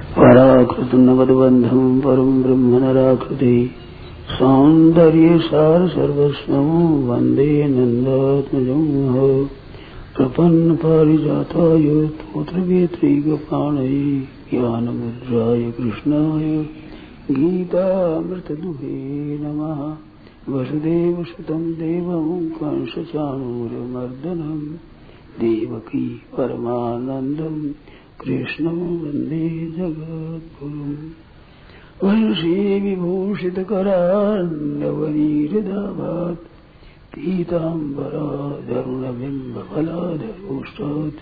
पराकृतनवद्बन्धं परं ब्रह्म नराकृते सौन्दर्यसार सर्वस्वं वन्दे नन्दात्मजं प्रपन्नपारिजाताय स्तोत्रवेत्रैकपाणये ज्ञानमुद्राय कृष्णाय गीतामृतदुहे नमः। वसुदेवसुतं देवं कंसचाणूरमर्दनं देवकी परमानन्दं कृष्णं वन्दे जगद्गुरुम्। वंशी विभूषितकरान्नवनीहृदाभात् पीताम्बराधरुणबिम्बफलाधरोष्टात्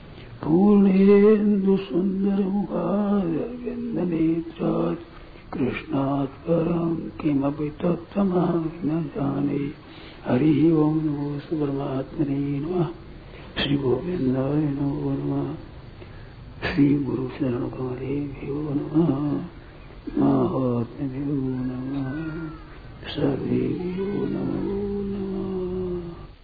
पूर्णेन्दुसुन्दरमुखारविन्दनेत्रात् कृष्णात् परं किमपि तत्त्वमहं न जाने। हरिः ओं नमो परमात्मने नमः। श्री गोविन्दाय नमो नमः। श्री गुरु शरण कमलेभ्यो नमः। महात्म्यो नमः। सर्वेभ्यो नमो नमः।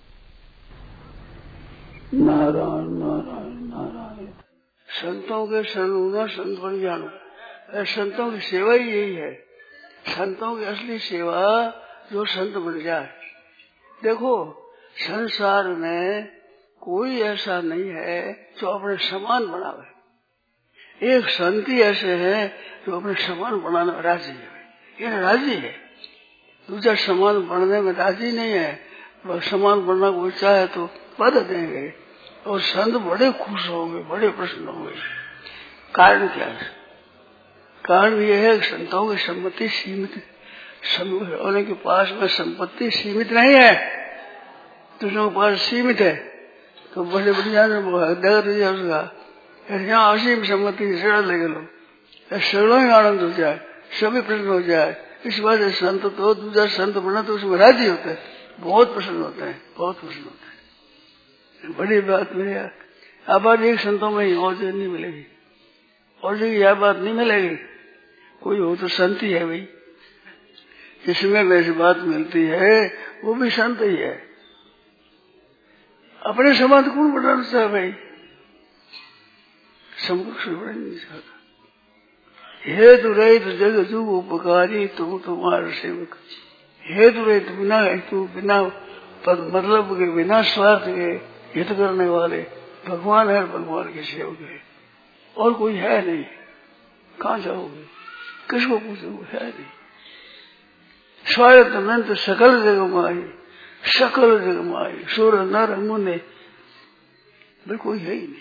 नारायण नारायण नारायण। संतों के शरण होना, संत बन जाना, संतों की सेवा ही यही है। संतों की असली सेवा जो संत बन जाए। देखो संसार में कोई ऐसा नहीं है जो अपने समान बनावे। एक संत ही ऐसे है जो अपने समान बनाने में राजी है। ये राजी है, दूसरा समान बनने में राजी नहीं है। वह समान बनना कोई चाहे तो बाधा देंगे और संत बड़े खुश होंगे, बड़े प्रसन्न होंगे। कारण क्या है? कारण यह है कि संतों की संपत्ति सीमित होने के पास में संपत्ति सीमित नहीं है, दूसरों के पास सीमित है। तो बड़े बढ़िया उसका यहाँ असीम संपत्ति सड़ा ले लो, सड़ों ही आनंद हो जाए, सभी प्रसन्न हो जाए। इस बात से संत तो दूसरा संत बना तो उसमें राजी होते हैं, बहुत प्रसन्न होते हैं, बहुत प्रसन्न होते हैं। बड़ी बात मेरी आबाद एक संतों में ही और जगह नहीं मिलेगी, और जगह यह बात नहीं मिलेगी। कोई हो तो संत ही है भाई, जिसमें वैसी बात मिलती है वो भी संत ही है। अपने समाज कौन बढ़ाना चाहे भाई, समक्ष बढ़ नहीं सकता। हेतु रहित जग जू उपकारी तुम तुम्हारा सेवक। हेतु रहित बिना हेतु बिना मतलब के बिना स्वार्थ के हित करने वाले भगवान है, भगवान के सेवक है, और कोई है नहीं। कहाँ जाओगे, किसको पूछोगे, है नहीं। स्वायत्त अनंत सकल जग माई, सकल जग माई, सुर नर मुनि, कोई है ही नहीं।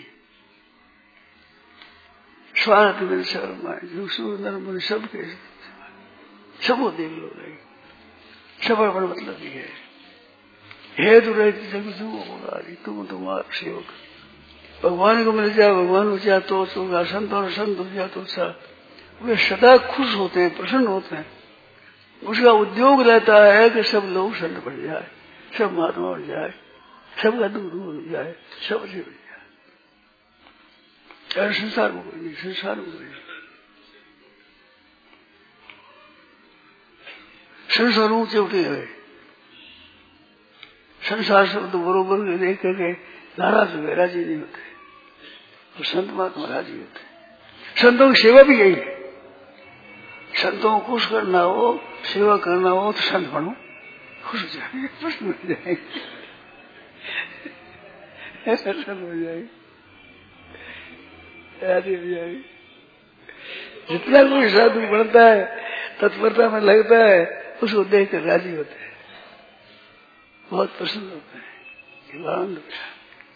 स्वार्थ में सकल माई, जो सुर नर मुनि सबके सबको देख लो नहीं, सब अपना मतलब ही है। हेतु रहित जग जू उपकारी तुम तुम्हारा सेवक। भगवान को मिल जाए, भगवान हो जाए तो होगा, संत और संत हो जाए तो अच्छा। वे सदा खुश होते हैं, प्रसन्न होते हैं। उसका उद्योग रहता है कि सब लोग संत बन जाए, सब महात्मा बन जाए, सबका दुख दूर हो जाए, सब अच्छे बन जाए। संसार में कोई नहीं, संसार में कोई नहीं। संसार ऊंचे उठे हुए, संसार शब्द बरोबर देख करके नाराज हुए, राजी नहीं होते। और संत महात्मा राजी होते। संतों की सेवा भी यही है। संतों को खुश करना हो, सेवा करना हो तो संत बनो, खुश हो जाएंगे, प्रसन्न हो जाएंगे, प्रसन्न हो जाएंगे, राजी हो जाएंगे। जितना कोई साधु बनता है, तत्परता में लगता है, उसको देख कर राजी होते हैं, बहुत प्रसन्न होते हैं, आनंद होता है।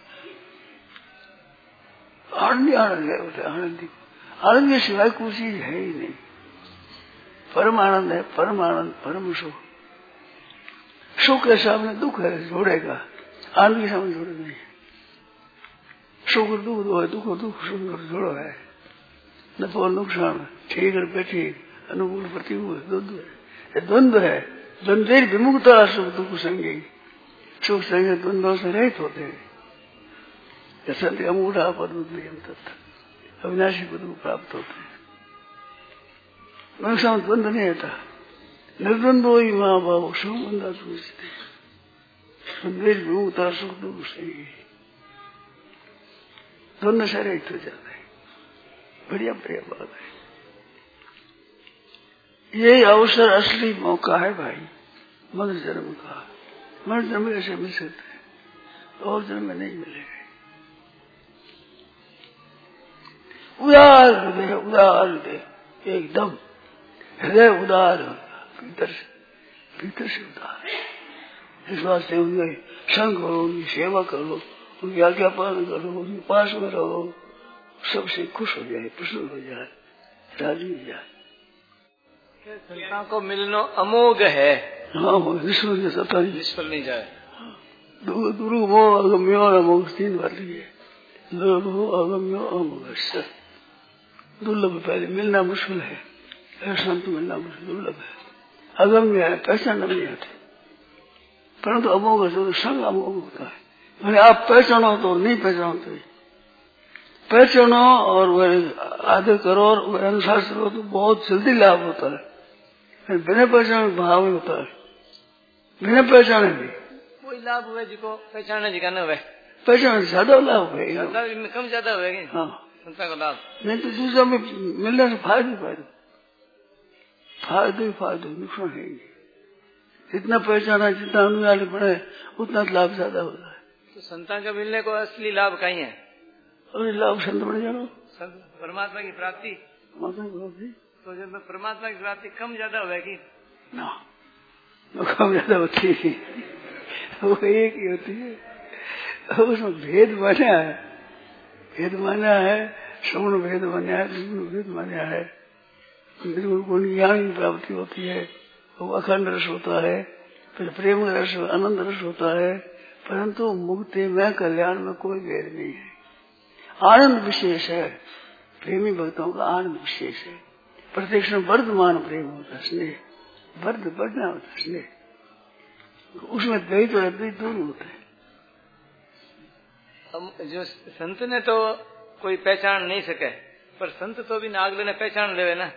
आनंद आनंद है, आनंद आनंद के सिवाय कोई चीज है ही नहीं। परम आनंद है, परम आनंद, परम सुख। सुख के सामने दुख है, जोड़ेगा। आनंद के सामने जोड़े नहीं। सुख और दुख दो है, दुख और दुख, सुख और जोड़ो है। नफा और नुकसान, ठीक और बेठीक, अनुकूल प्रतिकूल, द्वंद्व है। द्वंद्व है, द्वंद्व विमुक्ता सुख दुख संगी। सुख संगे द्वंद्वों से रहित होते हैं। यशंति अमूढ़ा पद्म तत्व, अविनाशी पद को प्राप्त होते हैं। उनके सामने द्वंद्व नहीं रहता। निर्द्वंद्व ही माँ बाबू सुख बंदा पूछते, द्वंद्व विमुक्ता सुख दुख संगी, द्वंद्व से रहित हो जाते हैं। बढ़िया बढ़िया बात है। ये अवसर असली मौका है भाई, मनुष्य जन्म का। मनुष्य जन्म ऐसे मिल सकते हैं, और जन्म में नहीं मिलेगा। उदार हृदय, उदार हृदय, एकदम हृदय उदार होगा, भीतर से उदार। इस वास्ते उनके संग करो, उनकी सेवा करो, उनकी आज्ञा पालन करो, उनके पास में रहो, सबसे खुश हो जाए, प्रसन्न हो जाए, राजी हो जाए। संतान को मिलना अमोघ है। हाँ, निष्फल नहीं जाए। दुर्गमो अगम्यो अमोघ, 3 बार लिए। दुर्गमो अगम्यो अमोघ, दुर्लभ। पहले मिलना मुश्किल है, संत मिलना मुश्किल दुर्लभ है, अगम्य है, पहचान नहीं आती। परंतु अमोघ तो संग अमोघ होता है। मैंने आप पहचानो तो नहीं पहचानो तो पहचानो और वह आदर करो और वह अनुसार करो तो बहुत जल्दी लाभ होता है। बिना पहचाने भाव में होता है, बिना पहचाने भी कोई लाभ हुए जिको पहचाने जी न हुए, पहचान ज्यादा लाभ है, कम ज्यादा हुए। हाँ, संता का लाभ नहीं तो दूसरा में मिलने से फायदे फायदे, नुकसान है। जितना पहचाना, जितना अनुयायी बढ़े, उतना लाभ ज्यादा होता है। तो संतान का मिलने को असली लाभ कहीं है? और लाभ संत बन जाना, परमात्मा की प्राप्ति। तो जब परमात्मा की प्राप्ति कम ज्यादा होगी ना, कम ज्यादा होती है, वो एक ही होती है। उसमें भेद माना है, सगुण भेद माना है, निर्गुण भेद माना है। निर्गुण गुण ज्ञान की प्राप्ति होती है, वो अखंड रस होता है, फिर प्रेम रस, आनंद रस होता है। परंतु मुक्ति में, कल्याण में कोई भेद नहीं है। आनंद विशेष है, प्रेमी भक्तों का आनंद विशेष है। प्रत्यक्ष वर्धमान प्रेम होता है, स्नेह बढ़ना होता है, स्नेह। उसमें द्वैत और अद्वैत दोनों होते हैं। जो संत ने तो कोई पहचान नहीं सके, पर संत तो भी नागले ने पहचान लेवे ना।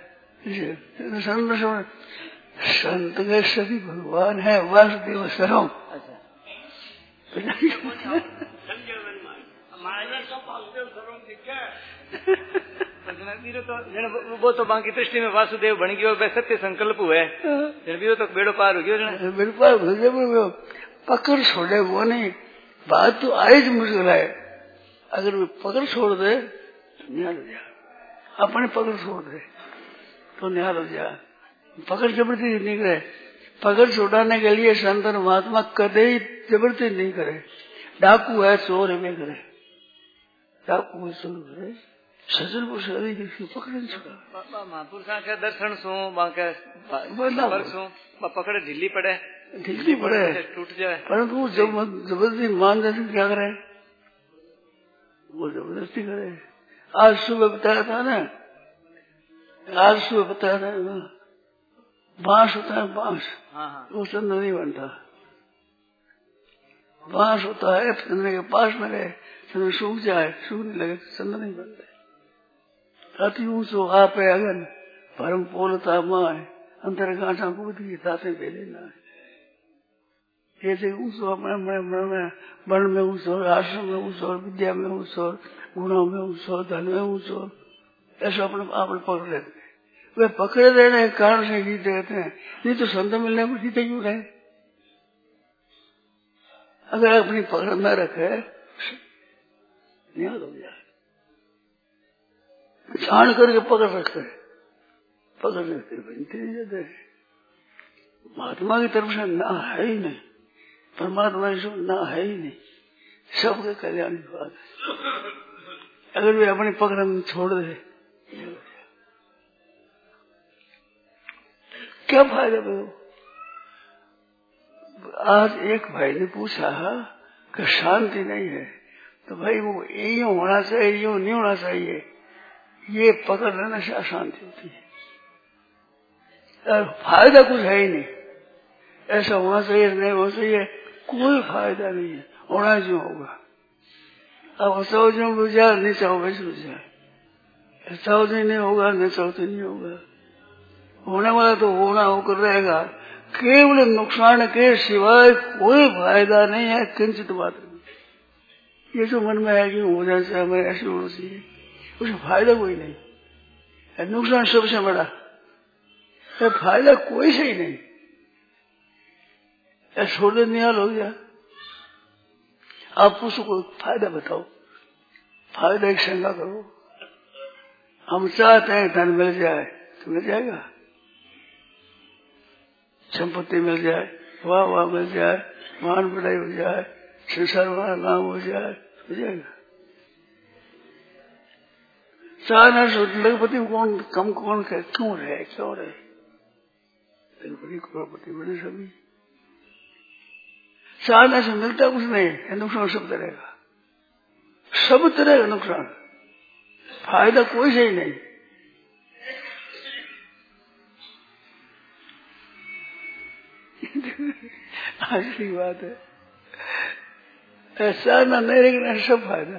संत के सभी भगवान है, वासुदेव सर्वम। वो तो बाकी दृष्टि में वासुदेव बन गयो, सत्य संकल्प हुए, तो बेड़ो पार हो गयो। बेड़ो पार हो गया, पकड़ छोड़े वो नहीं। बात तो आई मुश्किल है, अगर वो पकड़ छोड़ दे तो निहाल हो जाए, अपने पकड़ छोड़ दे तो निहाल हो जाए। पकड़ जबरदस्ती नहीं करे, पकड़ छुड़ाने के लिए संतन महात्मा कदे ही जबरदस्ती नहीं करे। डाकू है, चोर है, वे करे, डाकू है, चोर करे, सजन को सदी पकड़ नहीं छुड़ा। महापुरुषा के दर्शन सो बाके पकड़ ढीली पड़े टूट जाए, परंतु जबरदस्ती मान जाते क्या करे, वो जबरदस्ती करे। आज सुबह बताया था ना, बांस होता है, बांस, वो चंद्र नहीं बनता। बांस होता है, चंद्र के पास में रहे, चंद्र सूख जाए, सूखने लगे तो चंद्र नहीं बनता। अति ऊंचो आप है अगन, परम पोलता माए, अंतर गांठा कूदी ताते बेले ना। ऐसे ऊंचो अपने वर्ण में ऊंचो, आश्रम में ऊंचो, विद्या में ऊंचो, गुणों में ऊंचो, धन में ऊंचो, ऐसा अपने पकड़ लेते हैं। वे पकड़े रहने के कारण से जीते रहते हैं, नहीं तो संत मिलने पर जीते क्यों रहे। अगर अपनी पकड़ न रखे निहाल हो जाए, जान करके पकड़ रखे, बनते नहीं जाते। महात्मा की तरफ से ना है ही नहीं, परमात्मा की ना है ही नहीं, सबके कल्याण की बात है। अगर वे अपनी पकड़ में छोड़ दे क्या फायदा भाई। आज एक भाई ने पूछा कि शांति नहीं है, तो भाई वो यूं होना चाहिए, यूं नहीं होना चाहिए, ये पकड़ लेने से अशांति होती है। फायदा कुछ है ही नहीं, ऐसा होना चाहिए, नहीं होना चाहिए, कोई फायदा नहीं है। होना जो होगा, अब चाहो जो बुझा, नहीं चाहो वैसे बुझा, चाहो तो नहीं होगा, नहीं चाहो तो नहीं होगा। होने वाला तो होना होकर रहेगा, केवल नुकसान के सिवाय कोई फायदा नहीं है, किंचित मात्र। ये जो मन में है कि हो जाए हमें ऐसे होना चाहिए, उसमें फायदा कोई नहीं। नुकसान सबसे बड़ा है, फायदा कोई से ही नहीं। छोड़ दे निहाल हो गया। आप उसको फायदा बताओ, फायदा की शंका करो। हम चाहते हैं धन मिल जाए तो मिल जाएगा, संपत्ति मिल जाए, वाह वाह मिल जाए, मान बढ़ाई हो जाए, संसार वाला नाम हो जाए, हो जाएगा। चाहना लखपति कौन कम कौन है, क्यों रहे, क्यों रहे? लखपति करोड़पति बने सभी। चाहने से मिलता कुछ नहीं, नुकसान सब तरह का, सब तरह का नुकसान, फायदा कोई से ही नहीं। असली बात है, ऐसा ना नहीं लेकिन सब फायदा।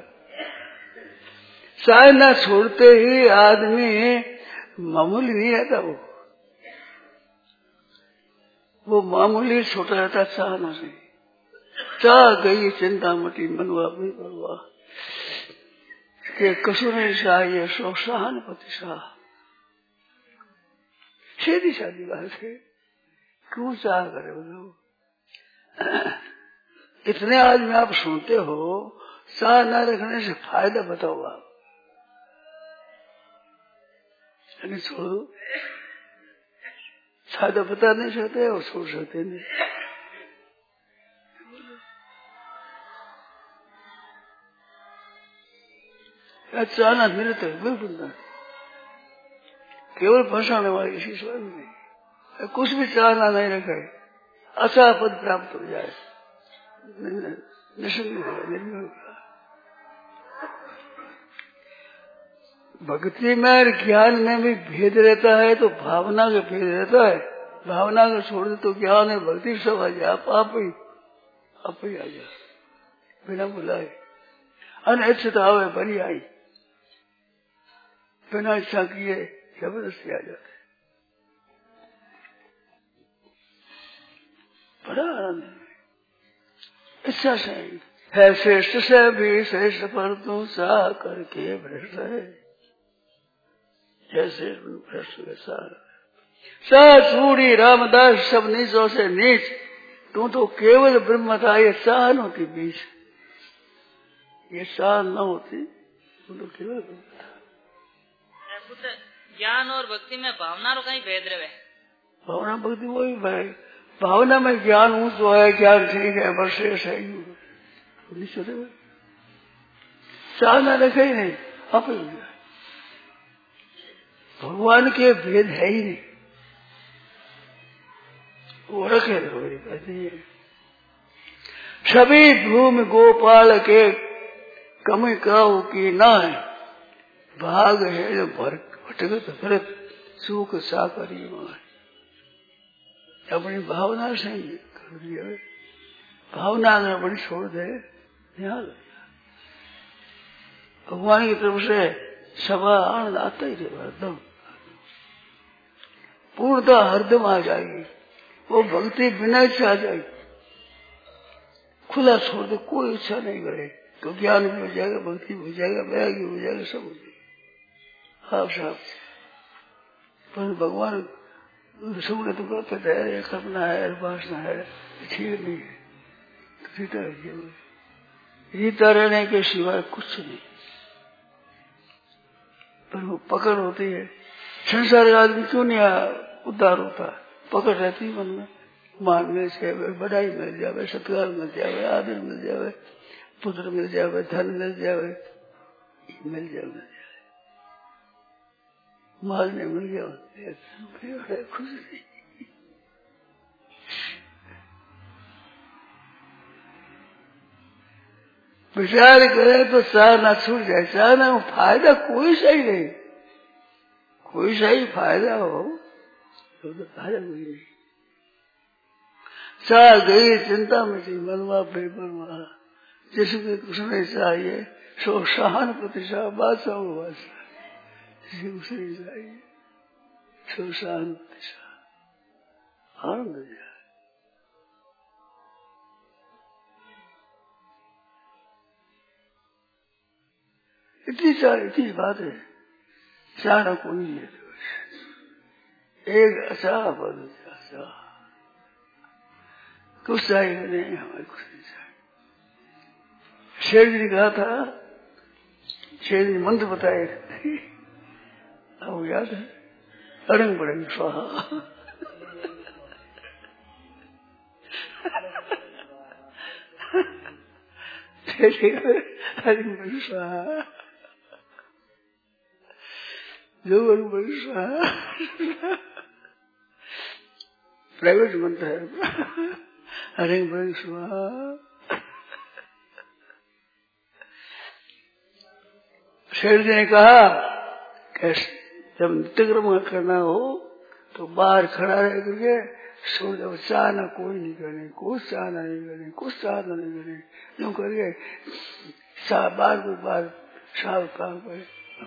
चाहना छोड़ते ही आदमी मामूली नहीं रहता, वो मामूली छोटा रहता चाहना से। चाह गई चिंता मटी मनवा भी परवा के कसुर नहीं चाहिए सो सहानुभूति शाह। सीधी सादी बात है, क्यों चाह करे बोलो? इतने आदमी आप सुनते हो, चाह न रखने से फायदा बताओ आप। छोड़ो, फायदा बता नहीं सकते और छोड़ सकते नहीं। चाहना मेरे तक बिल्कुल नहीं, केवल फंसाने वाले किसी स्वयं नहीं। कुछ भी चाहना नहीं रखे, अच्छा पद प्राप्त हो जाए, निसंग हो निर्मल। भक्ति में और ज्ञान में भी भेद रहता है, तो भावना का भेद रहता है। भावना को छोड़ दे तो ज्ञान है, भक्ति सब आ जाए, आप ही आ जाए बिना बुलाए। अनिच्छा आवे बड़ी आई, बिना इच्छा किए जबरदस्ती आ जाते, बड़ा आनंद है। इच्छा से है श्रेष्ठ से भी श्रेष्ठ, पर तू सा करके भ्रष्ट है, जैसे भ्रष्ट के सार चूड़ी रामदास सब नीचों से नीच, तू तो केवल ब्रह्म था। ये चाह न होती बीच, ये चाह न होती, तू तो केवल ब्रह्म था। ज्ञान और भक्ति में भावना रो कहीं भेद रहे? भावना भक्ति वही है, भावना में ज्ञान हूँ तो है, ज्ञान ठीक है, बस शेष है, चाह न रखे ही नहीं, आप भगवान के भेद है ही नहीं, वो रखे रहो। सभी भूमि गोपाल के कमी काऊ की ना है, भाग है जो भटकत भरत सुख साकरी माए। अपनी भावना से ही कर दिया, भावना अगर अपनी छोड़ दे, ध्यान भगवान की तरफ से सभा आनंद आता ही रहेगा, एकदम पूर्णता हरदम आ जाएगी। वो भक्ति बिना इच्छा आ जाएगी, खुला छोड़ दे, कोई इच्छा नहीं करे तो ज्ञान भी हो जाएगा, भक्ति भी हो जाएगा, वैराग्य हो जाएगा, सब हो जाएगा आप साहब। पर भगवान सबने तो कहते थे करना है, वासना है, ठीक नहीं है, तो जीता रहने के सिवाय कुछ नहीं। पर वो पकड़ होती है, संसार का आदमी क्यों नहीं उद्धार होता? पकड़ रहती मन में, मान मिल जाए, बड़ाई मिल जाए, सत्कार मिल जाए, आदर मिल जाए, पुत्र मिल जाए, धन मिल जाए, मिल जाए, माल नहीं मिल गया, खुश नहीं। विचार करे तो चाहना छूट जाए, चाहना में फायदा कोई सही नहीं, कोई सही फायदा हो तो फायदा कोई नहीं। चाह गई चिंता में थी मनवा बेपरवा, जिसमें कुछ नहीं चाहिए सो सहानुभूति बादशाह हो बादशाह, जिसे कुछ नहीं चाहिए सो सहानुभूति आनंद जाए। इतनी बात है, चाहना कोई नहीं है। एक अच्छा पद अच्छा कुछ चाहिए नहीं, हमारे कुछ नहीं चाहिए। शेर जी ने कहा था, शेर जी मंत्र बताए अब याद है, अड़ंग बड़ंग स्वाहा। अड़ंग बड़ंग स्वाहा, जो अड़ंग बड़ंग स्वाहा प्राइवेट मंत्र है। अड़ंग बड़ंग स्वाहा। शेर जी ने कहा कि जब नित्य कर्म करना हो तो बाहर खड़ा रह करके सो जाओ, चाहना कोई नहीं करनी, कुछ चाहना नहीं करनी, कुछ चाहना नहीं करनी, यूं करके बार को बार साल काम करे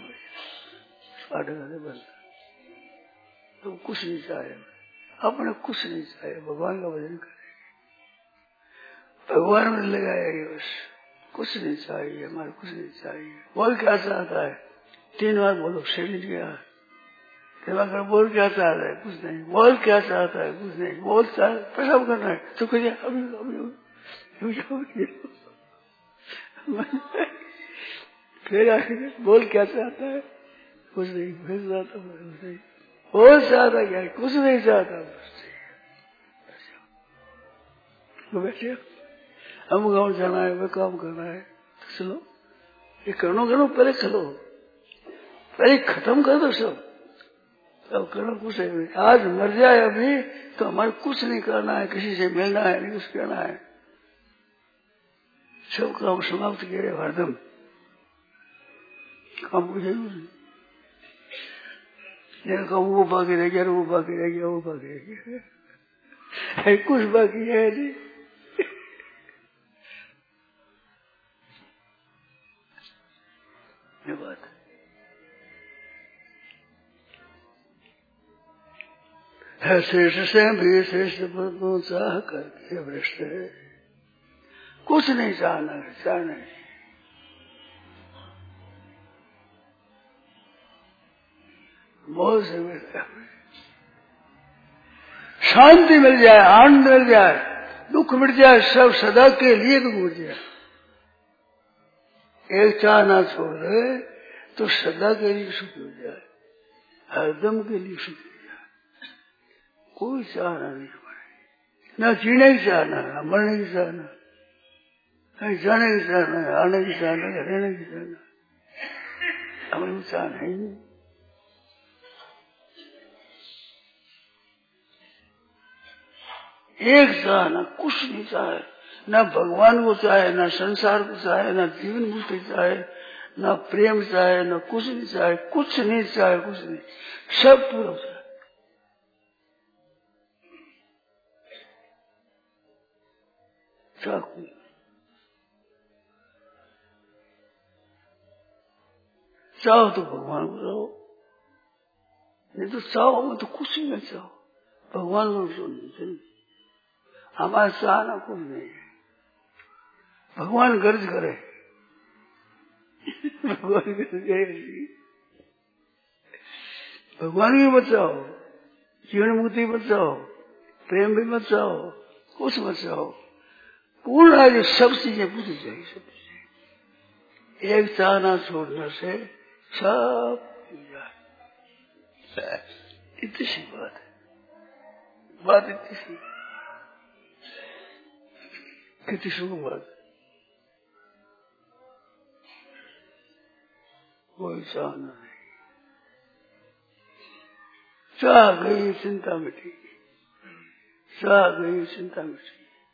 बंद। तो कुछ नहीं चाहे, अपने कुछ नहीं चाहे, भगवान का भजन करे, भगवान में लगाएगी बस, कुछ नहीं चाहिए, हमारे कुछ नहीं चाहिए। बोल क्या चाहता है 3 बार बोलो, शरीर गया दिमाग बोल क्या चाहता है, कुछ नहीं। बोल क्या चाहता है, कुछ नहीं। बोल पेशाब करना है तो कहिए अभी फिर आखिर बोल क्या चाहता है, कुछ नहीं। फिर चाहता कुछ नहीं, बोल चाहता क्या, कुछ नहीं चाहता। बैठे हम गाँव जाना है, वह काम करना है, तो चलो ये करो पहले चलो, पहले खत्म कर दो सब, अब करो कुछ नहीं। आज मर जाए अभी तो हमारे कुछ नहीं करना है, किसी से मिलना है नहीं, कुछ करना है, सब काम समाप्त किए हरदम, काम कुछ नहीं। वो बाकी रह गया, वो बाकी रह गया, वो बाकी रह गया, कुछ बाकी है नहीं। ये बात है श्रेष्ठ से भी श्रेष्ठ पर पहुंचा करके भ्रष्ट है, कुछ नहीं चाहना है, चाहना है बहुत से शांति मिल जाए, आनंद मिल जाए, दुख मिट जाए, सब सदा के लिए दुख मिट जाए। एक चाहना छोड़ दे तो सदा के लिए सुख हो जाए, हरदम के लिए सुख हो जाए। कोई चाहना नहीं हमारे, न जीने की चाहना है, न मरने की चाहना, न जाने की चाहना है, आने की चाहना है, रहने की चाहना, हमें चाहना ही नहीं। एक चाहना, कुछ नहीं चाहे, न भगवान को चाहे, न संसार को चाहे, न जीवन मुक्ति चाहे, न प्रेम चाहे, न कुछ नहीं चाहे, कुछ नहीं चाहे, कुछ नहीं, सब पूरा चाहे। चाहो तो भगवान को चाहो, नहीं तो चाहो मैं तो कुछ ही नहीं चाहो, भगवान को नहीं। हमारा चाहना कुछ नहीं है, भगवान गर्ज करे, भगवान गर्ज करे, भगवान भी बचाओ, जीवन मुक्ति बचाओ, प्रेम भी बचाओ, कुछ बचाओ, पूर्ण आज सब चीजें पूरी चाहिए, सब चीजें। एक चाहना छोड़ने से सब इतनी सी बात है, बात इतनी सी, कितनी सुख बात। कोई चाहना नहीं, चाह गई चिंता मिटी, चाह गई चिंता मिटी।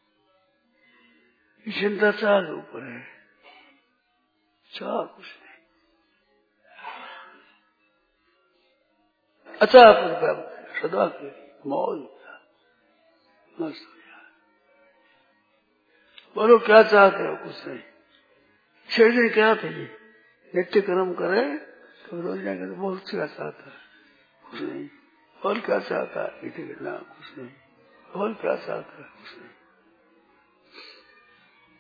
चिंता चाह के ऊपर है, चाह कुछ नहीं। अच्छा सदा के मौज मस्त हो जाए। बोलो क्या चाहते हो, कुछ नहीं। शरीर क्या थे, नित्य कर्म करे तो रोज जाकर बहुत क्या चाहता है, कुछ नहीं। और क्या चाहता है, नित्य करना, कुछ नहीं। और क्या चाहता है, कुछ नहीं।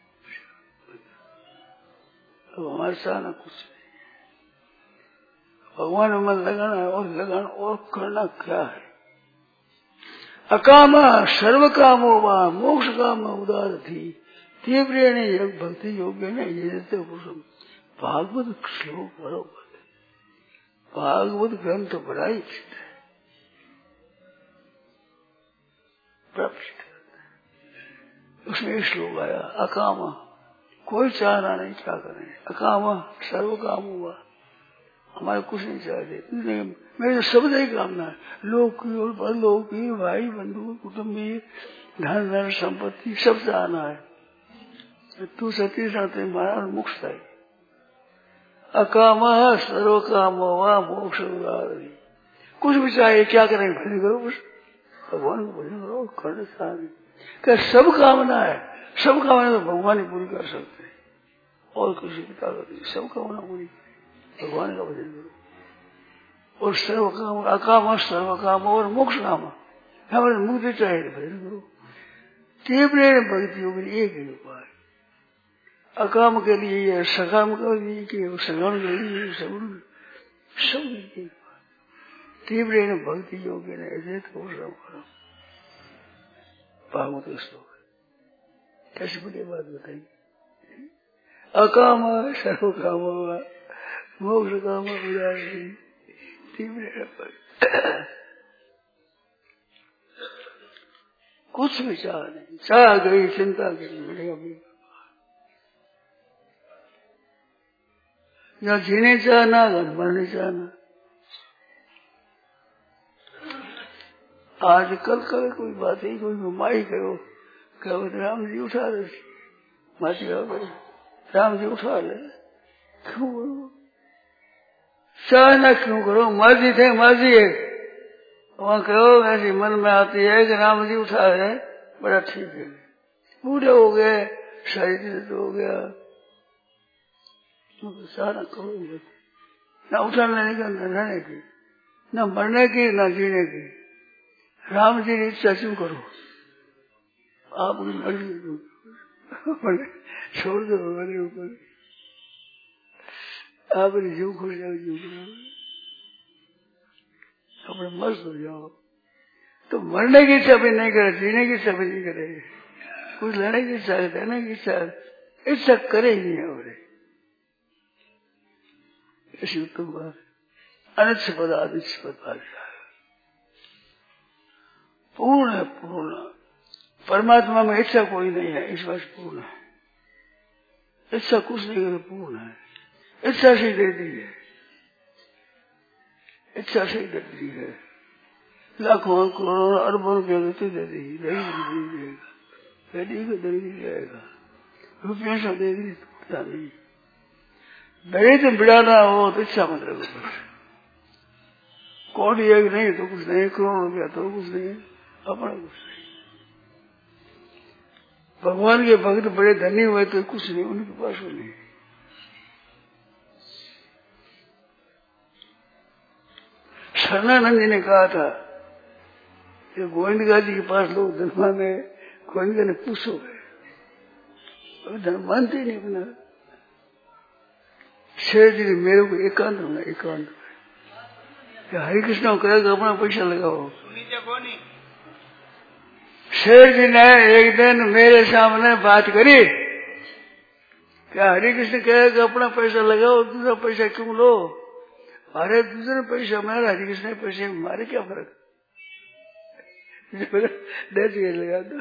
अब हमारे चाहना कुछ नहीं, भगवान में मन लगाना है और लगाना और करना क्या है। अकाम सर्व कामो वा मोक्ष काम उदार थी तीव्र योग भक्ति योग्य ने ये भागवत श्लोक बरोबर भागवत ग्रंथ बड़ा ही उसमें एक श्लोक आया अकाम कोई चाहना नहीं क्या करें अकाम सर्व काम हुआ हमारे कुछ नहीं चाहते मेरे सब ही कामना है लोक की और परलोक की भाई बंधु कुटुम्बी धन धन संपत्ति सब चाहना है तू सती साथ हमारा मोक्ष है अकाम सर्व काम हुआ मोक्ष कुछ भी चाहिए क्या करेंगे भजन करो बस भगवान को भजन करो करने चाहिए क्या सब कामना है सब कामना तो भगवान ही पूरी कर सकते हैं और किसी की ताकत नहीं सब कामना पूरी भगवान का भजन करो और सर्व काम अकाम सर्व काम और मोक्ष काम हमारे मुक्ति चाहिए भजन करो तीव्र भक्ति होगी एक ही उपाय अकाम के लिए सकाम के लिए सगुण के लिए सगुण सब तीव्र भक्ति योग्य ने ऐसे तो सब भागवत श्लोक कैसी बड़ी बात बताइए अकाम सर्व काम होगा मोक्ष काम उदाहरण तीव्र कुछ भी चाह नहीं चाह गई चिंता करी मिलेगा भी या जीने चाहना या मरने चाहना आजकल कल कोई बात ही कोई माई करो क्या राम जी उठा ले माची राम जी उठा ले क्यों करो चाहना क्यों करो मर्जी थे मर्जी है वहां कहो ऐसी मन में आती है कि राम जी उठा है बड़ा ठीक है बूढ़े हो गए शरीर हो गया चाहना करो न उठाने की न रहने की न मरने की न जीने की राम जी की इच्छा क्यों करो आपकी मर्जी छोड़ दो मेरे ऊपर आपने जीव खुश जाओ जीव करो अपने मस्त हो जाओ तो मरने की इच्छा भी नहीं करे जीने की इच्छा भी नहीं करे कुछ लेने की इच्छा देने की इच्छा करे ही नहीं और ऐसी उत्तम बात अनिच्छ पद अनिच्छ पद बादशाह पूर्ण है पूर्ण परमात्मा में इच्छा कोई नहीं है इस बात पूर्ण है इच्छा कुछ नहीं करे पूर्ण है इच्छा से दे दी है इच्छा से दे दी है लाखों करोड़ों अरबों की गति दे दी जाएगा दे दी जाएगा रुपये से दे दी टूटता नहीं दही तो बिड़ाना हो तो इच्छा मत रखो कौड़ी एक नहीं तो कुछ नहीं करोड़ रुपया तो कुछ नहीं अपना कुछ नहीं भगवान के भक्त बड़े धनी हुए तो कुछ नहीं उनके पास वो नहीं शरणानंद जी ने कहा था कि गोविंदगा जी के पास लोग धनवान है गोविंदगा ने पूछो धन मानते ही नहीं अपना शेर जी ने मेरे को एकांत होना एकांत हरे कृष्ण करेगा अपना पैसा लगाओ शेर जी ने एक दिन मेरे सामने बात करी क्या हरे कृष्ण कहेगा अपना पैसा लगाओ दूसरा पैसा क्यों लो अरे दूसरा पैसा मेरा हरे कृष्ण पैसे मारे क्या फर्क लगा दो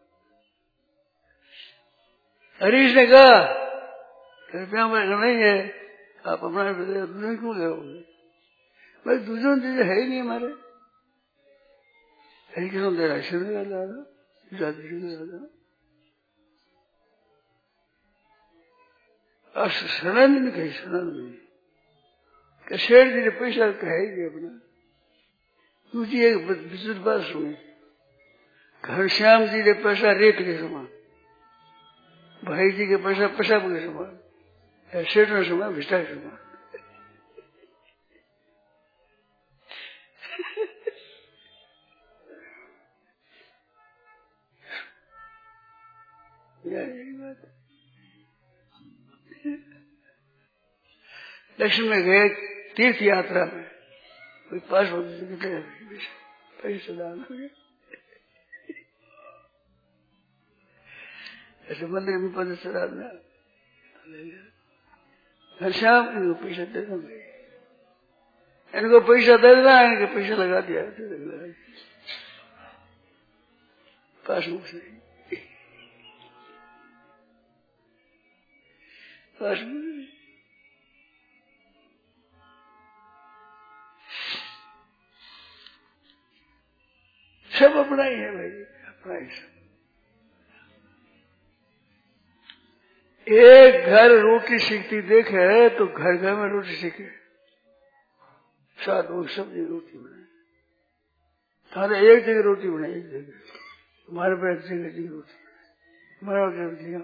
हरे कृष्ण कहा कृपया नहीं है आप अपना दूसरे क्यों लगाओगे भाई दूसरों चीजें है ही नहीं हमारे हरी कृष्ण दे रहा शरण नहीं कही शरण नहीं शेर जी ने पैसा कहेगी अपना दूसरी एक विशुद्ध बात सुनी घनश्याम जी ने पैसा रेत के समान भाई जी के पैसा पेशाब के समान शेर के समान भिष्टा के समान लक्ष्मी में गए तीर्थ यात्रा में कोई पास हो पैसे दान हो गया, ऐसे मंदिर में 5 चढ़ाना, हर शाम इनको पैसा देना, इनको पैसा दे देना, इनके पैसा लगा दिया पासबुक से, पासबुक सब अपना ही है भाई, अपना ही सब। एक घर रोटी सीखती देखे तो घर घर में रोटी सीखे, साथ वो सब जगह रोटी बनाए, सारे एक जगह रोटी बनाए, एक जगह हमारे पर एक जगह रोटी बनाए, हमारा दिया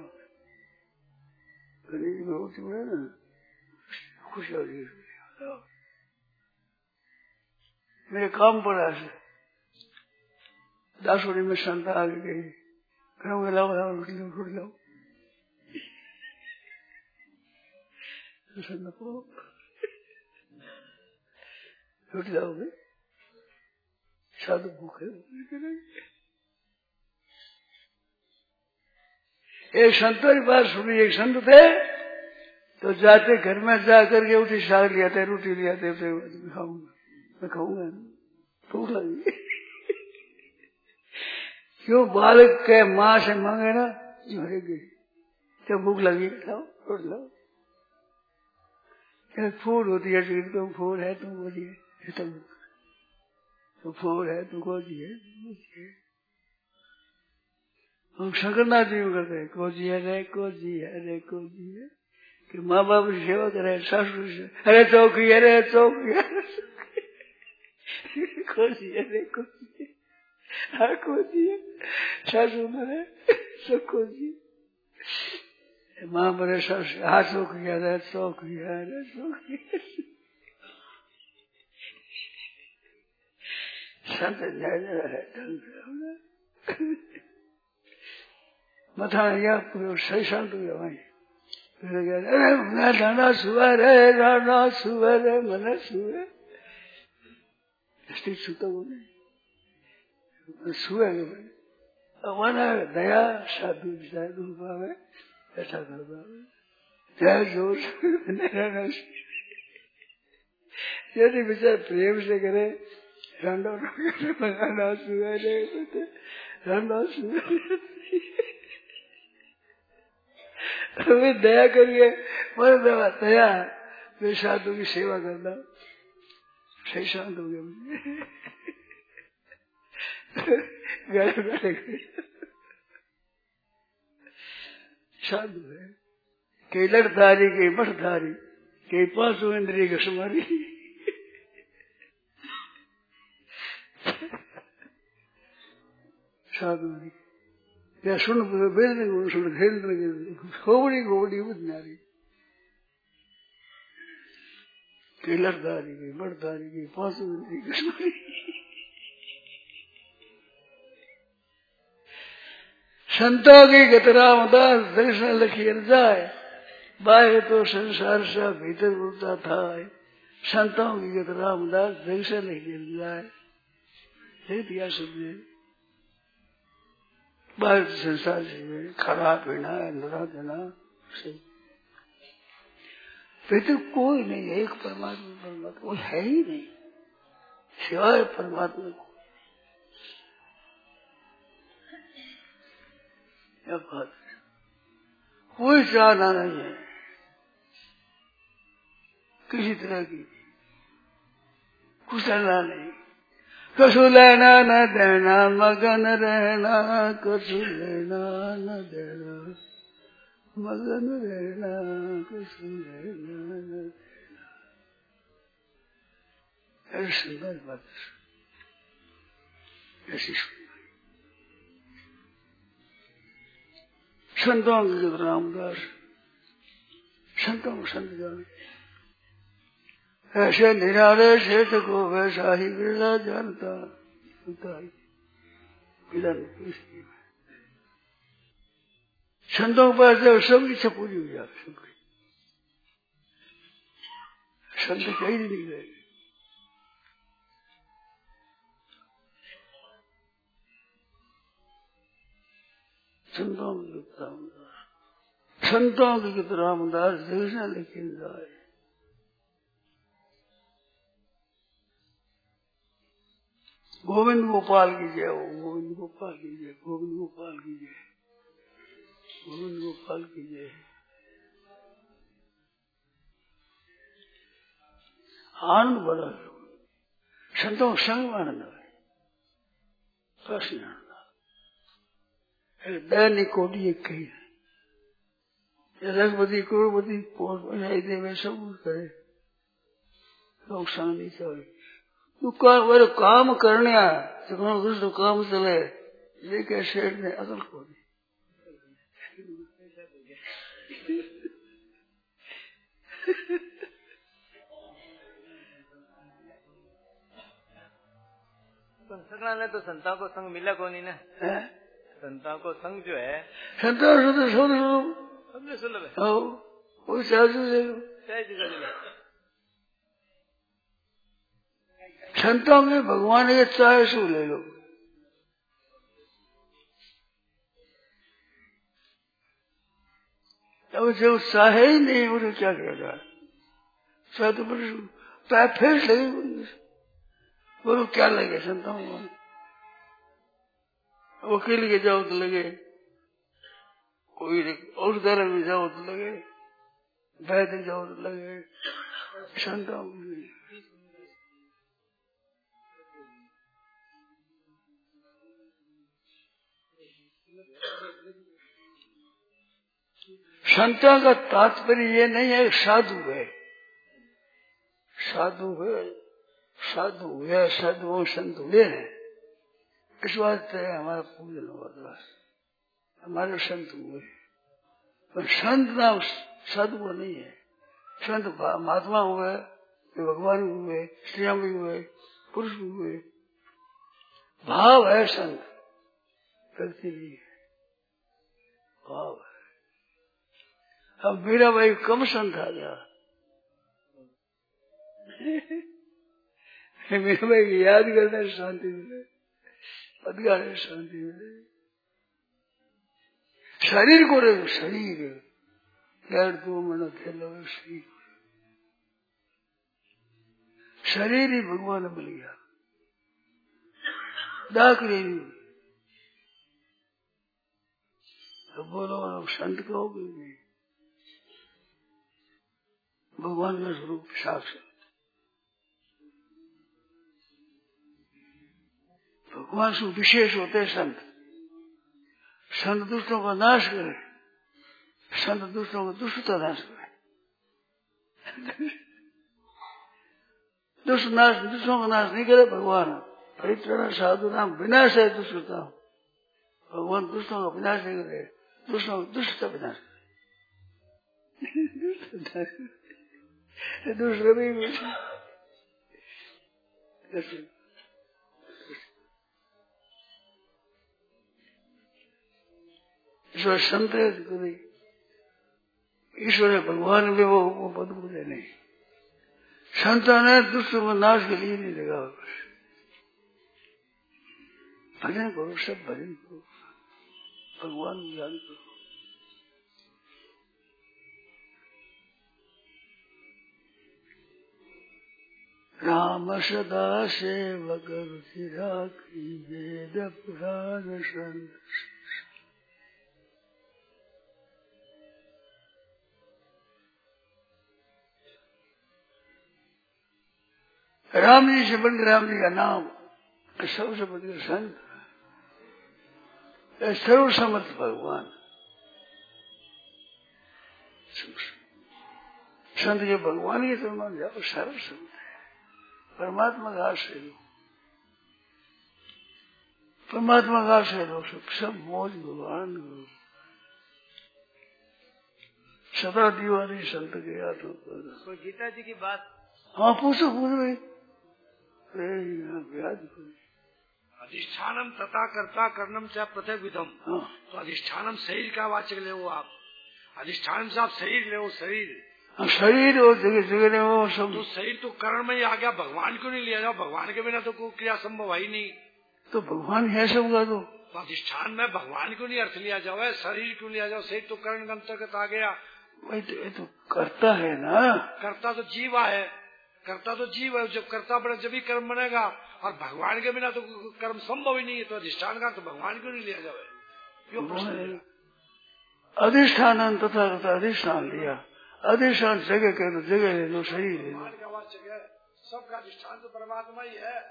गणेश में रोटी बनाए ना, खुशी हो रही। मेरे काम पड़ा से दासोड़ी में संत आ गई, घर में लाओ लाओ रोटी लाओ, रोटी लाओ, रोटी लाओगे, साधु भूखे। एक संतों की बात सुनी, एक संत थे तो जाते घर में जा करके उठी साग ले आते, रोटी ले आते, खाऊंगा, मैं खाऊंगा, भूख लगी। क्यों बालक के माँ से मांगे ना, मरेगी, जब भूख लगी लाओ रोटी लाओ। फूल होती है, तुम फूल है, तुम गोदी है, तुम फूल है, तुम गोदी है, हम शंकरनाथ जी में करते हैं, कोजी है रे, कोजी है रे, कोजी है, कि माँ बाप की सेवा करे, सासू से अरे चौकी है रे, चौकी है, कोजी है रे, कोजी है, हाँ कोजी है, सासू मरे सब कोजी, माँ बड़े सासू हाँ चौकी है रे, चौकी है रे, चौकी है, संत जाए है ढंग से मथा या सही शांत हो गया वहीं, अरे मैं राणा सुअर है, राणा सुअर है, मन सुअर स्थित सुता बोले सुअर मना दया साधु साधु पावे ऐसा कर पावे जय जोर यदि विचार प्रेम से करे, राणा सुअर है, राणा सुअर वे दया करिए, मर दया वे साधु की सेवा करना, सही शांत हो गया मुझे साधु है, कई लड़धारी, कई मठधारी, कई 5 इंद्रिय का सुमारी, साधु या सुन बेलने को सुन खेलने के खोबड़ी खोबड़ी बुझनारी, कई लड़धारी, कई मठधारी, कई 5 इंद्रिय का सुमारी, संतों की गतरामदास दर्शन लखियर जाए, बाहे तो संसार सा भीतर उड़ता था, संतों की गतरामदास दर्शन लखियर जाए, दे दिया सबने, बाहर संसार से खाना पीना अंधरा देना सही, भीतर कोई नहीं है, एक परमात्मा, परमात्मा कोई है ही नहीं सिवाय परमात्मा को। बात कोई चाहना नहीं है किसी तरह की, कुछ करना नहीं, कछु लेना न देना, मगन रहना, कछु लेना न देना, मगन रहना, कछु लेना न देना। ऐसी सुंदर बात, ऐसी संतों के रामदास, संतों को संत जाने, ऐसे निराले शेठ को वैसा ही बिरला जानता, संतों के पास जब सब इच्छा पूरी हो जाती, संत कहीं नहीं गए। संतों की रामदास, संतों की रामदास देखना लेकिन जाए। गोविंद गोपाल की जय हो, गोविंद गोपाल की जय, गोविंद गोपाल की जय, गोविंद गोपाल की जय। आनंद बड़ा संतों संग में आनंद है, प्रश्न आनंद दैनिक कोटि एक कही रघुपति करोड़पति देवे सब करे, लोग संग नहीं चाहिए। वो काम करने दूसरा काम चले, लेके शेर ने अकल को दी। सकला ने तो संताओं को संग मिला कौन ही ना, संताओं को संग जो है संताओं से तो सबने सुलभ है, वो साधु ले लो, संतों में भगवान के चाहे सो ले लो। अब जो चाहे ही नहीं वो तो क्या कर रहा है, साधु पर फेस लगे बोलो क्या लगे संतों को, वकील के जाओ तो लगे, कोई और धर्म में जाओ तो लगे, वैद्य जाओ तो लगे, संतों को नहीं। संतों का तात्पर्य ये नहीं है साधु है, साधु है, साधु है, साधुओं संत हुए हैं, इस वास्ते हमारा पूजन होता है, हमारे संत हुए। पर संत नाम साधु को नहीं है, संत महात्मा हुए, भगवान हुए, श्री भी हुए, पुरुष भी हुए, भाव है संत, व्यक्ति नहीं है, भाव है। अब मेरा भाई कम संत आ गया, मेरे भाई की याद करने से शांति मिले, पदगाने से शांति मिले। शरीर को रे शरीर गैर दो मन खेलो शरीर, शरीर ही भगवान मिल गया, दाखिले नहीं। तो बोलो संत कहोगे नहीं, भगवान का स्वरूप साक्षात, भगवान से विशेष होते संत। संत दुष्टों का नाश करे, संत दुष्टों का दुष्टता नाश करे। दुष्टों का नाश नहीं करे भगवान, परित्राण साधु नाम विनाश है दुष्टता, भगवान दुष्टों का विनाश नहीं करे, दुष्टों का दुष्टता विनाश करे। दूसरे भी ईश्वर संत है, ईश्वर भगवान में वो पद पूजे नहीं, संतान है दुष्ट को नाश के लिए नहीं लगा। भजन करो, सब भजन करो, भगवान ज्ञान करो। राम सदा सेवक रुचि राखी, वेद पुराण संत। राम जी से बढ़कर राम जी का नाम, सबसे बढ़कर संत, सर्वसमर्थ भगवान। संत जो भगवान के समान जाओ, सर्व संत है, परमात्मा का आश्रय लो, परमात्मा का आश्रय लो, सब मौज लो, आनंद लो, सदा दीवानी संत के याद हो। कोई गीता जी की बात, हाँ पूछो भाई, अधिष्ठानम तथा कर्ता कर्णम च पृथक विधम। तो अधिष्ठानम शरीर का वाचक ले वो आप, अधिष्ठान से आप शरीर ले वो शरीर, शरीर और जगह जगह वो सब। तो शरीर तो करण में ही आ गया, भगवान क्यों नहीं लिया जाओ? भगवान के बिना तो कोई क्रिया संभव है ही नहीं। तो भगवान है सबका। तो अधिष्ठान में भगवान क्यों नहीं अर्थ लिया जाओ? शरीर क्यों लिया जाओ? शरीर तो करण के अंतर्गत आ गया। वही तो, ये तो करता है ना। कर्ता तो जीवा है, कर्ता तो जीव है। जब कर्ता बने जब ही कर्म बनेगा, और भगवान के बिना तो कर्म संभव ही नहीं है। तो अधिष्ठान का तो भगवान क्यों नहीं लिया जाए? क्यों प्रश्न? अधिष्ठान तथा अधिष्ठान दिया। अधिष्ठान जगह कह दो, जगह ले लो, शरीर ले लो। सबका अधिष्ठान तो परमात्मा ही है।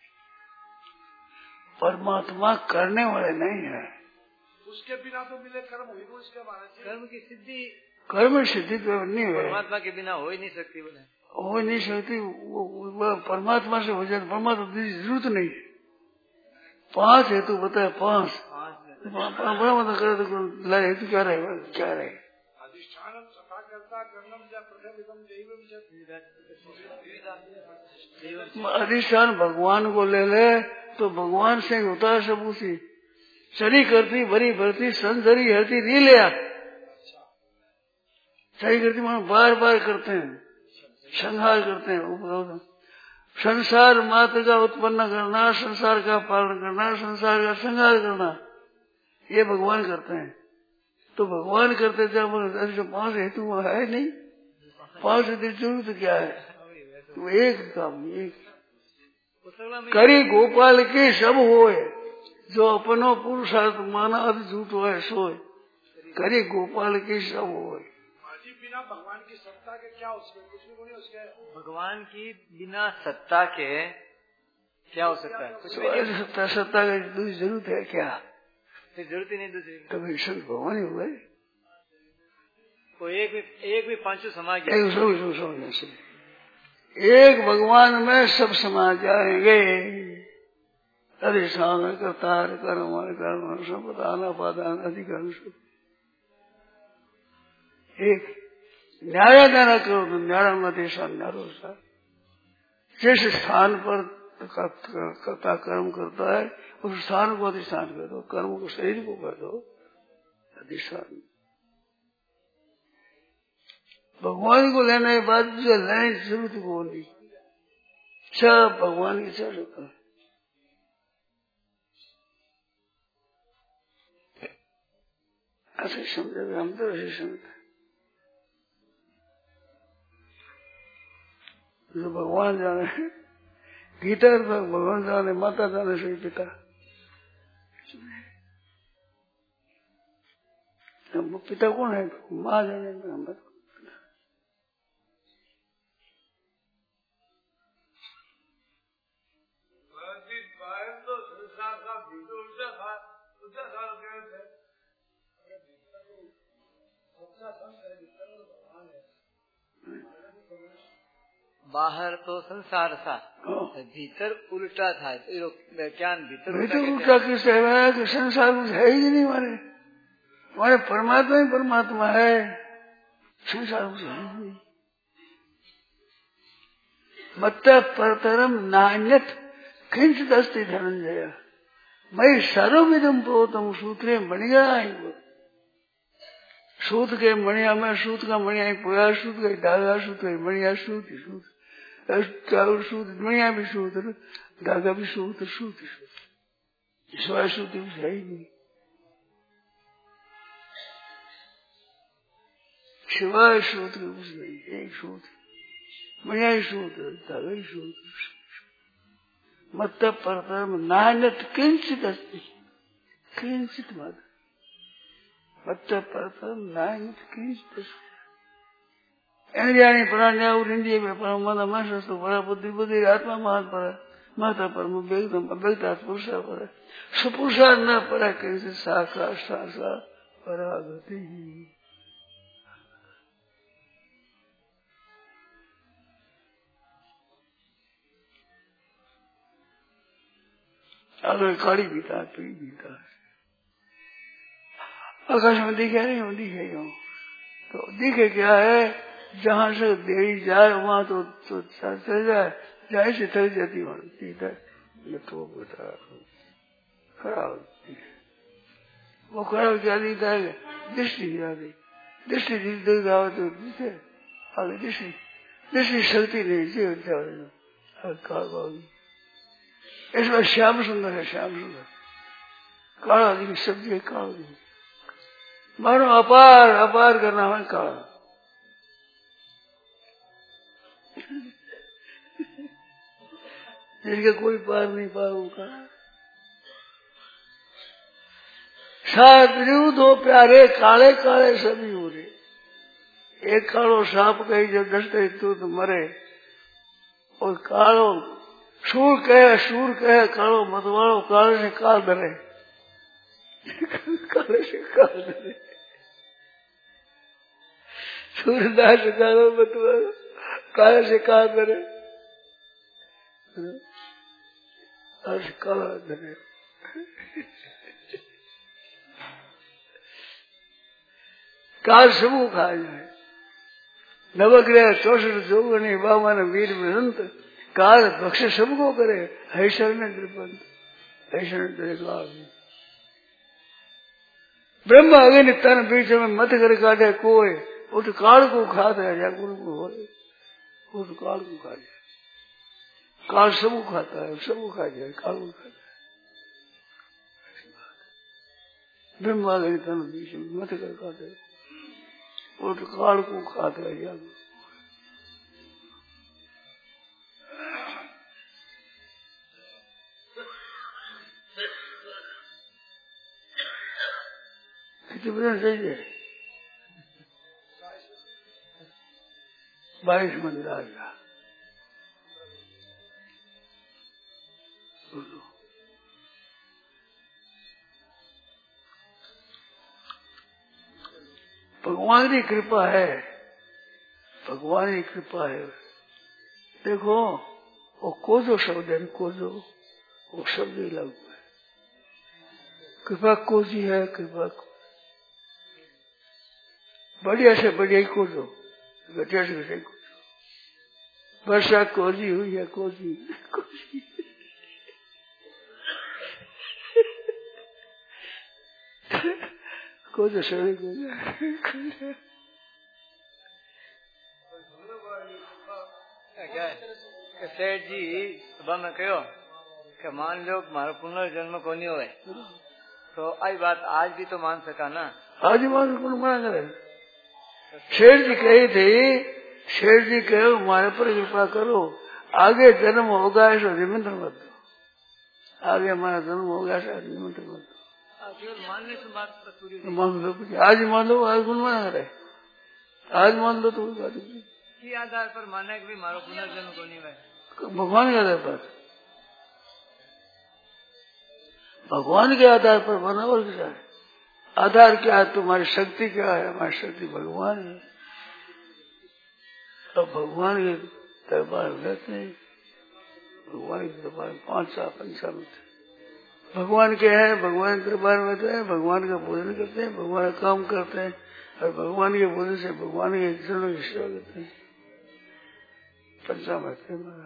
परमात्मा करने वाले नहीं है। उसके बिना तो मिले कर्म हुई वो इसके बारे में। कर्म की सिद्धि, कर्म सिद्धि तो नहीं है। परमात्मा के बिना हो ही नहीं सकती। बोले हो नहीं सकती। वो परमात्मा से हो जाए। परमात्मा की जरूरत नहीं। 5 हेतु बताए, 5 परमात्मा करे तो लाए हेतु क्या रहेगा? क्या रहेगा? अधिष्ठानम सखा कर्ता कर्णम जा प्रथम दैवम अधिष्ठान भगवान को ले ले तो भगवान से होता है सब उसी। शरीर करती भरी भरती संसरी हरती नहीं लिया। शरीर करती मान बार बार करते हैं, संहार करते हैं। संसार मात्र का उत्पन्न करना, संसार का पालन करना, संसार का संहार करना, ये भगवान करते हैं। तो भगवान करते थे 5 हेतु है नहीं। 5 हेतु जरूरत क्या है? तो एक काम, एक करी गोपाल के सब होए, जो अपनो पुरुषार्थ माना अति झूठ है सोए। करी गोपाल के सब होए। बिना भगवान की सत्ता के क्या उसके कुछ भी नहीं। उसके भगवान की बिना सत्ता के क्या हो सकता है? कुछ भी नहीं। सत्ता की दूसरी जरूरत है क्या? जरूरत ही नहीं दूसरी। तभी सब भगवान ही हुए। तो एक भी पांचों समा गया। एक भगवान में सब समा जाएंगे। अधिष्ठान कर्तार कर्म कर्म संपदान पादान अधिकरण सब एक। न्याय दाना करो तो न्याय में अधिष्ठान न्यारो सा। जिस स्थान पर कर्ता कर्म करता है उस स्थान को अधिष्ठान कर दो, कर्म को शरीर को कर दो अधिष्ठान। भगवान को लेने के बाद जो लेने की जरूरत को नहीं, सब भगवान की जरूरत है। ऐसे समझे, हम तो ऐसे समझते जो भगवान जाने, गीता तक भगवान जाने, माता जाने से पिता। पिता कौन है? माँ जाने। हम बाहर तो संसार था, भीतर उल्टा था। ज्ञान भीतर उल्टा किस है कि संसार कुछ है ही नहीं। हमारे परमात्मा ही परमात्मा है, संसार कुछ है ही नहीं। मत परतरम नान्यत किंचित अस्ति धनंजय। मैं सर्वविदम प्रोतम सूत्रे मणिया। सूत के मणिया में सूत का मणिया पोया, सूत का धागा, सूत का मणिया, सूत सूत मणिया भी सूत, धागा भी सूत, सूत सिवाय सूत कुछ है ही नहीं। सिवाय सूत कुछ नहीं। एक सूत मणिया ही सूत, धागा ही सूत। मत परतरम नान्यत किंचित अस्ति। किंचित मत मत परतरम नान्यत किंचित अस्ति। इंद्रियाणि प्राण्या और इंद्रिय में परम मन मनसस्तु परा बुद्धि बुद्धि आत्मा महान पर माता परम व्यक्तम अव्यक्ता पुरुषा पर सुपुरुषा न परा किंचित साखा सासा परागति। अगर काली बीता पीली बीता आकाश में दिखे नहीं हो, दिखे क्यों? तो दिखे क्या है? जहाँ से देरी जाए वहाँ तो चल जाए, जाए से थक जाती वहाँ तो बता खराब। वो खराब क्या दिखता है? दृष्टि गिरा दी। दृष्टि दिख तो दिखे आगे ऋषि शक्ति नहीं थी काल बागी। इसमें श्याम सुंदर है, श्याम सुंदर काला जी शब्द है, काला जी मानो अपार अपार का नाम है काला। जिसका कोई पार नहीं पार वो काला। सात रूप दो प्यारे काले काले सभी हो रहे। एक कालो सांप कही जब डसते तो मरे, और कालो सूर कहे कालो मतवालो काले से काल धरे। काले से काल धरे, सूरदास कालो मतवालो काले से काल धरे, काला धरे। काल सबू खा जाए। नवग्रह 64 जोगणी 52 वीर विरंत काल भक्ष सबको करे। हैशर ने कृपंत हैशर काल ब्रह्म अग्नि तन बीच में मत कर काटे कोई, उठ काल को खाता है या गुरु को हो, उठ काल को खा जाए। काल सबको खाता है, सबको खा जाए, काल को खाता है। ब्रह्म अग्नि तन बीच में मत कर काटे, उठ काल को खाता है या चाहिए। 22 मंदिर आ गया। भगवान की कृपा है, भगवान की कृपा है। देखो वो कोजो शब्द है, कोजो वो शब्द ही लागू है। कृपा कोजी है, कृपा बढ़िया से बढ़िया ही कोजो, घटिया से घटिया कोजो। वर्षा कोजी हुई है, कोजी कोजी कोजो सभी कोजो। सेठ जी सुबह में कहो कि मान लो मारो पुनर्जन्म को नहीं हुए, तो आई बात आज भी तो मान सका ना। आज ही मान कौन मना करे। शेर जी कही थी, शेर जी कहो हमारे पर कृपा करो, आगे जन्म होगा ऐसा निमंत्रण मत दो। आगे हमारा जन्म होगा ऐसा निमंत्रण मत दो। मानने से बात पूरी मान लो, आज ही मान लो, आज कौन मना करे। आज मान लो तो बात की आधार पर माना कि मारो पुनर्जन्म को नहीं हुआ। भगवान के आधार पर, भगवान के आधार पर बना। और क्या है आधार? क्या है तुम्हारी शक्ति? क्या है? हमारी शक्ति भगवान है। तो भगवान के दरबार रहते हैं, भगवान के दरबार 5 साल 5 साल में भगवान के हैं, भगवान के दरबार में रहते हैं, भगवान का भोजन करते हैं, भगवान का काम करते हैं, और भगवान के भोजन से भगवान के चरणों की सेवा करते हैं। पंचामृत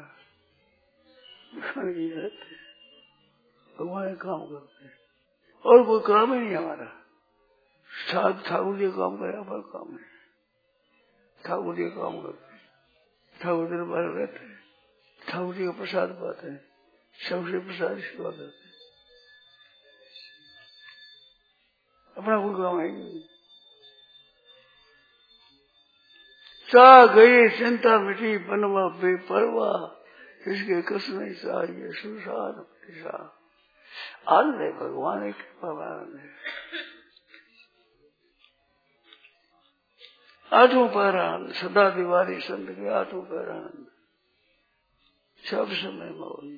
भगवान की रहते हैं, भगवान का काम करते हैं, और कोई काम ही नहीं हमारा। ठाकुर जी काम करे, हमारा काम है। ठाकुर जी काम करते हैं, ठाकुर दरबार रहते हैं, ठाकुर जी का प्रसाद पाते हैं, सबसे प्रसाद सेवा करते हैं। अपना कोई काम है नहीं। चा गई चिंता मिटी बनवा बेपरवाह, इसके कस नहीं चाहिए सुसार आनंद है। भगवान की कृपा में आनंद है। 8वां पैरा आनंद, सदा दिवाली संत के 8वां पैरा आनंद, सब समय मौज।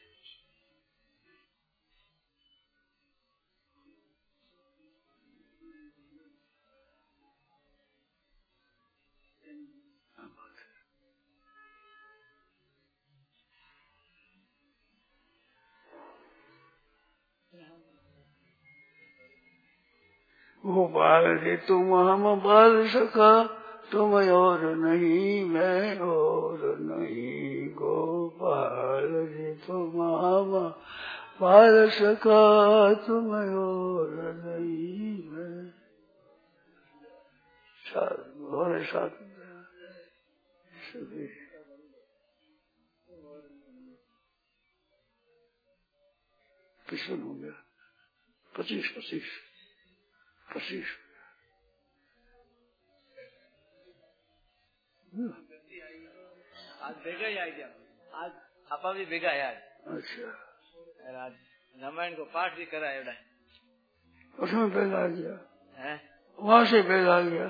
गोपाल जी तुम हम बाल सका, तुम और नहीं मैं और नहीं। गोपाल जी तुम हम बाल सका, तुम और नहीं मैं। साथ सभी किशन हो गया 25 आज भेगा ही आ गया आज आपा भी भेगा है आज अच्छा आज रामायण को पाठ भी करा है उसमें बेग आ गया है वहां से बेग आ गया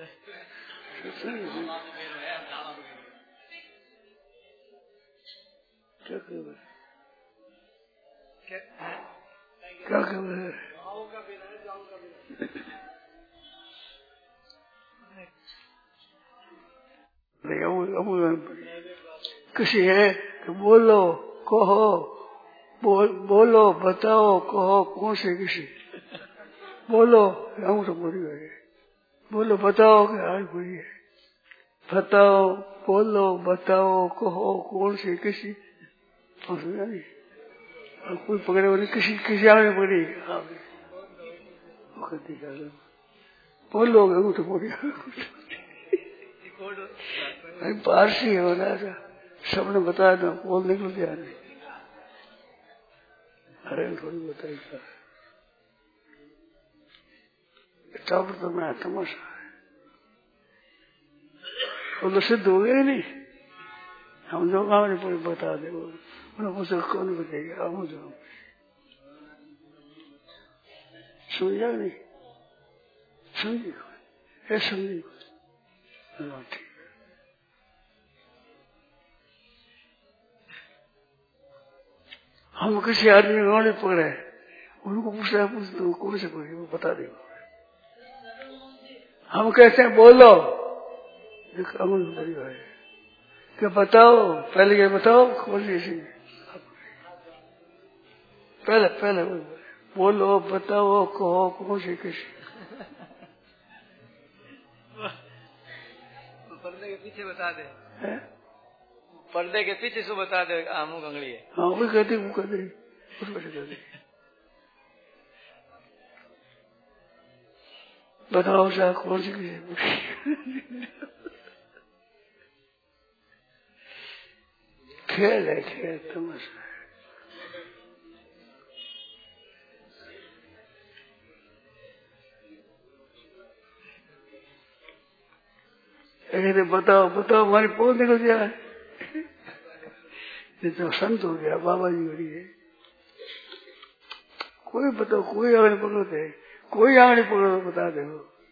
क्या कर रहे किसी है कि बोलो कहो बोलो बताओ कहो कौन से किसी बोलो हम तो बुरी है बोलो बताओ कि आज बुरी है बताओ बोलो बताओ कहो कौन से किसी नहीं और कोई पकड़े वो नहीं किसी आगे पकड़ी बोलो हम तो बुरी पारसी है बोला था सबने बताया था बोल निकल गया नहीं अरे थोड़ी बताई तब तो मैं तमाशा है वो तो सिद्ध हो गया नहीं हम जो काम नहीं पूरी बता दे उन्हें पूछा कौन बताएगा हम जो समझा नहीं समझी समझी ठीक हम किसी आदमी को नहीं पकड़े उनको पूछा तो कौन से पकड़े वो बता देगा हम कहते हैं बोलो अमल बड़ी है क्या बताओ पहले क्या बताओ कौन सी पहले बोलो बताओ कहो कौन सी किसी पर्दे के पीछे बता दे पर्दे के पीछे सो बता दे आमू कंगड़ी है हाँ वो कहते बताओ साहब कौन सी किसी खेल है खेल तमाशा है बताओ हमारी पोल निकल जाए ये तो संत हो गया बाबा जी हो रही है कोई बताओ कोई आगे पकड़ते कोई आगे पकड़ो बता दे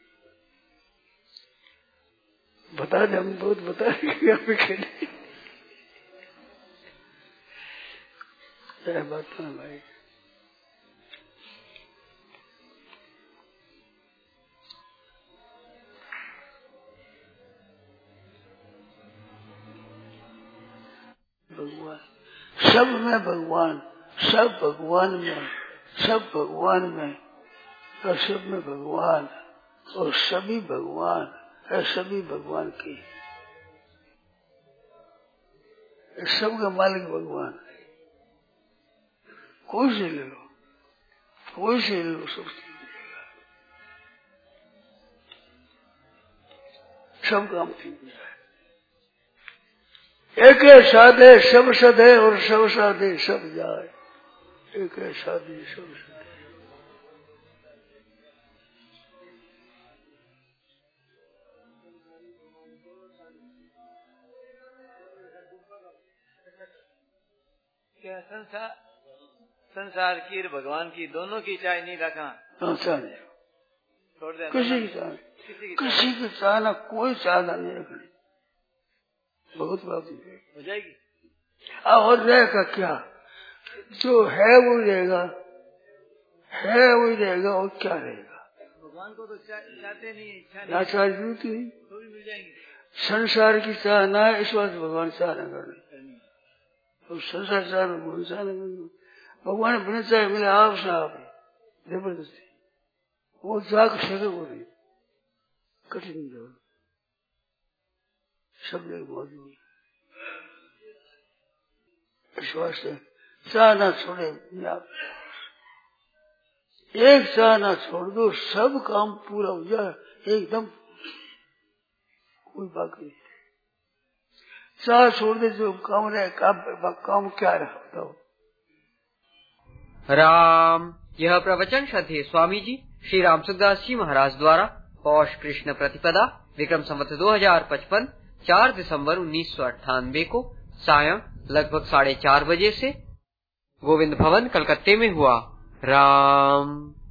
बता दे हम बहुत बता देंगे खेले बात तो ना भाई भगवान सब में भगवान सब भगवान में और सब में भगवान और सभी भगवान है सभी भगवान की सबका मालिक भगवान कोई से ले लो सब काम ठीक है एक है साधे सब सदे और सब साधे सब जाए एक है साधे सब सदे क्या संसार की भगवान की दोनों की चाय नहीं रखा छोड़ दे किसी की चाहना कोई चाहना नहीं रखनी बहुत बात हो जाएगी और रहेगा क्या जो है वो रहेगा और क्या रहेगा भगवान को तो चाहते नहीं इच्छा नहीं जरूरत नहीं तो भी मिल जाएंगे संसार की चाहना है इस बात भगवान चाहना करनी और संसार चाहना भगवान चाहना करना भगवान बिना चाहे मिले आप साहब जबरदस्ती वो जाग सके वो नहीं कठिन जरूर सब लोग मौजूद इस वास्ते चाहना छोड़े एक चाहना छोड़ दो सब काम पूरा हो जाए एकदम कोई बाकी नहीं चाह छोड़ दे जो काम रहे, काम क्या रहा बताओ। राम। यह प्रवचन श्रद्धेय स्वामी जी श्री राम सुखदास जी महाराज द्वारा पौष कृष्ण प्रतिपदा विक्रम संवत 2055 4 दिसंबर 1998 को सायं लगभग 4:30 बजे से गोविंद भवन कलकत्ते में हुआ। राम।